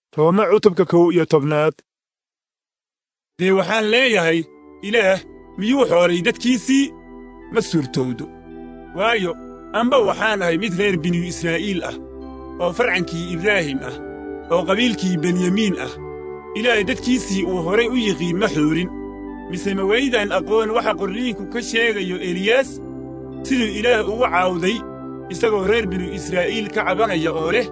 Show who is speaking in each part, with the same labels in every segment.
Speaker 1: Rooma cutubka 11 dee waxaan leeyahay ilaah miyuu xooray dadkiisii ma suurtowdo waayo amba waxaan ahay mid reer binu Israa'iil ah oo farcankii Ibraahim ah oo qabiilkii Benyamiin ah ilaahay dadkiisii uu horay u yiqiin ma xoorin mise ma weydaan aqoon waxa qorniinku ka sheegayo Eliyas siduu ilaah ugu caawday isagoo reer binu Israa'iil ka cabanaya oo leh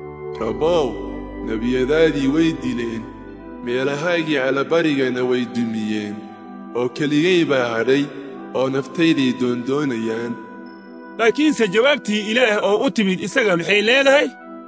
Speaker 2: Rabow nebiyadaadii way dileen meelahaagii alabarigana way dumiyeen oo keligay baa hadhay oo naftayday doondoonayaan
Speaker 1: laakiinse jawaabtii ilaah oo u timid isaga maxay leedahay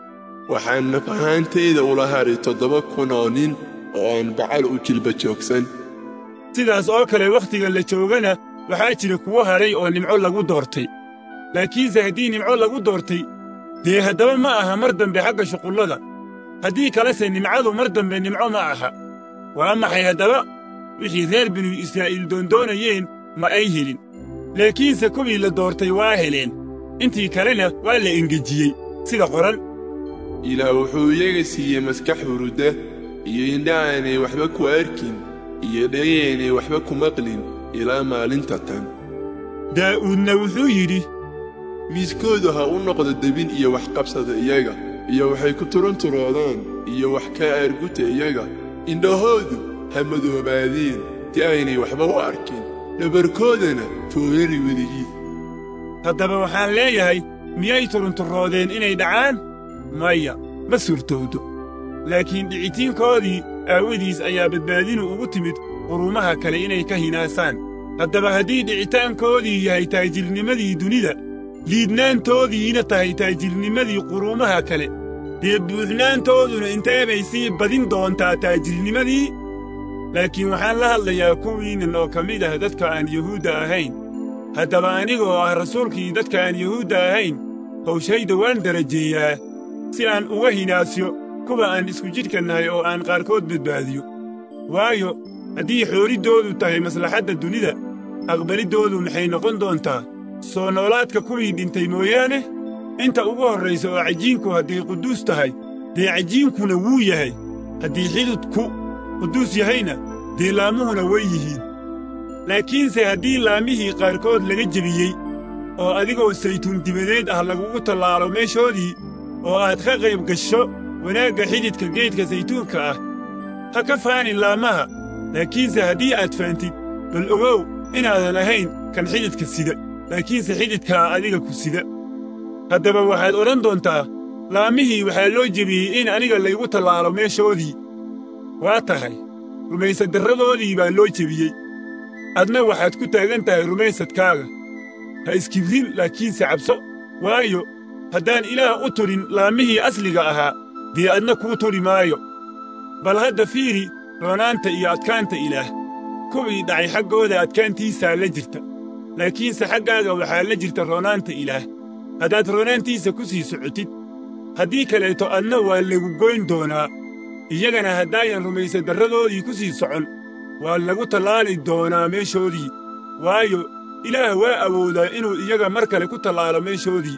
Speaker 2: waxaan naf ahaantayda ula hadhay 7,000 oo nin oo aan bacal u jilba joogsan
Speaker 1: sidaas oo kale wakhtiga la joogana waxaa jira kuwo hadhay oo nimco lagu doortay laakiinse haddii nimco lagu doortay dee haddaba ma aha mar dambe xagga shuqullada haddii kalese nimcadu mar dambe nimco ma aha waa maxay haddaba wixii reer binu Israa'iil doondoonayeen ma ay helin laakiinse kuwii la doortay waa heleen intii kalena waa la engejiyey sida qoran
Speaker 2: ilaah wuxuu iyaga siiyey maskax hurudda iyo indha aanay waxba ku arkin iyo dhagaynay waxba ku maqlin ilaa maalinta tan
Speaker 1: daa'uudna wuxuu yidhi
Speaker 2: miiskoodu ha u noqdo debin iyo wax qabsada iyaga iyo waxay ku turunturoodaan iyo wax ka aarguta iyaga indhahoodu ha madoobaadeen si aynay waxba u arkin dhabarkoodana foorari weligiis
Speaker 1: haddaba waxaan leeyahay miyay turunturoodeen inay dhacaan maya ma suurtowdo laakiin dhicitiinkoodii aawadiis ayaa badbaadinu ugu timid quruumaha kale inay ka hinaasaan haddaba haddii dhicitaankoodii yahay taajirnimadii dunida liidnaantoodiina tahay taajirnimadii quruumaha kale dee buuxnaantooduna intee bay sii badin doontaa taajirnimadii laakiin waxaan la hadlayaa kuwiinnan oo ka mid ah dadka aan yuhuudda ahayn haddaba anigoo ah rasuulkii dadka aan yuhuudda ahayn hawshayda waan darajeeyaa si aan uga hinaasyo kuwa aan isku jidhka nahay oo aan qaarkood badbaadiyo waayo haddii xooriddoodu tahay maslaxadda dunida aqbaliddoodu maxay noqon doontaa soo noolaadka kuwii dhintay mooyaane inta ugu horraysa oo cajiinku hadday quduus tahay dee cajiinkuna wuu yahay haddii xididku quduus yahayna dee laamuhuna way yihiin laakiinse haddii laamihii qaarkood laga jebiyey oo adigoo saytuun dibadeed ah lagugu tallaalo meeshoodii oo aad ka qayb gasho wanaagga xididka geedka saytuunka ah ha ka faanin laamaha laakiinse haddii aad faantid bal ogow inaadan ahayn kan xididka sida laakiinse xididkaa adiga ku sida haddaba waxaad odhan doontaa laamihii waxaa loo jebiyey in aniga laygu tallaalo meeshoodii waa tahay rumaysaddarradoodii baa loo jebiyey adna waxaad ku taagan tahay rumaysadkaaga ha iskibrin laakiinse cabso waayo haddaan ilaah u turin laamihii asliga ahaa dee adna kuu turi maayo bal hadda fiiri roonaanta iyo adkaanta ilaah kuwii dhacay xaggooda adkaantiisaa la jirta laakiinse xaggaaga waxaa la jirta roonaanta ilaah haddaad roonaantiisa ku sii socotid haddii kaleeto adna waa lagu goyn doonaa iyagana haddaayan rumaysaddarradoodii ku sii socon waa lagu tallaali doonaa meeshoodii waayo ilaah waa awoodaa inuu iyaga mar kale ku tallaalo meeshoodii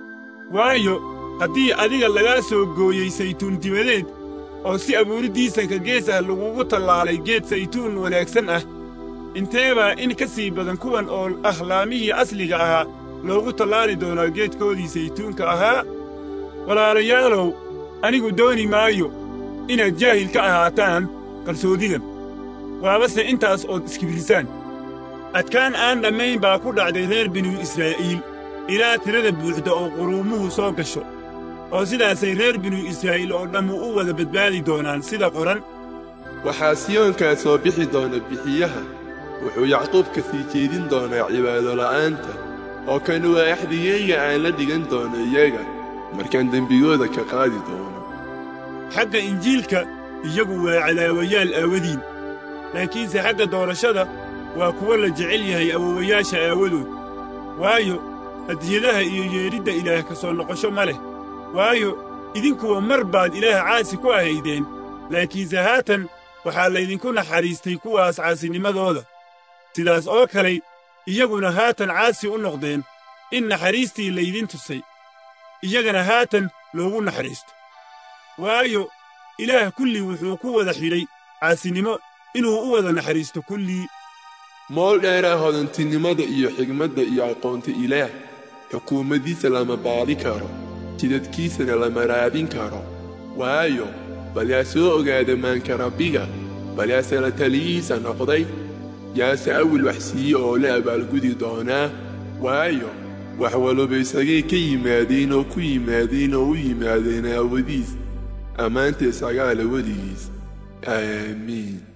Speaker 1: waayo haddii adiga lagaa soo gooyey saytuun dibadeed oo si abuuriddiisa ka gees ah lagugu tallaalay geed saytuun wanaagsan ah intee baa in ka sii badan kuwan oo ah laamihii asliga ahaa loogu tallaali doonaa geedkoodii saytuunka ahaa walaalayaalow anigu dooni maayo inaad jaahil ka ahaataan qarsoodidan waabase intaas ood iskibrisaan adkaan aan dhammayn baa ku dhacday reer binu Israa'iil ilaa tirada buuxda oo quruumuhu soo gasho oo sidaasay reer binu Israa'iil oo dhammu u wada badbaadi doonaan sida qoran
Speaker 2: waxaa siyoonkaa soo bixi doona bixiyaha wuxuu yacquub ka sii jeedin doonaa cibaado la'aanta oo kan waa axdigeyga aan la dhigan doono iyaga markaan dembigooda ka qaadi doono
Speaker 1: xagga injiilka iyagu waa cadaawayaal aawadiin laakiinse xagga doorashada waa kuwo la jecel yahay awoowayaasha aawadood waayo hadiyadaha iyo yeedhidda ilaah ka soo noqosho ma leh waayo idinkuwa mar baad ilaah caasi ku ahaydeen laakiinse haatan waxaa laydinku naxariistay kuwaas caasinimadooda sidaas oo kale iyaguna haatan caasi u noqdeen in naxariistii laydin tusay iyagana haatan loogu naxariisto waayo ilaah kullii wuxuu ku wada xidhay caasinimo inuu u wada naxariisto kullii
Speaker 2: mool dheeraa hodantinimada iyo xigmadda iyo aqoonta ilaah xukuumaddiisa lama baadi karo jidadkiisana lama raadin karo waayo bal yaa soo ogaada maanka rabbiga bal yaase la taliyihiisa noqday yaase awil wax siiye oo la abaalgudi doonaa waayo wax walba isagay ka yimaadeen oo ku yimaadeen oo u yimaadeen aawadiis ammaanta isagaa la weligiis aamiin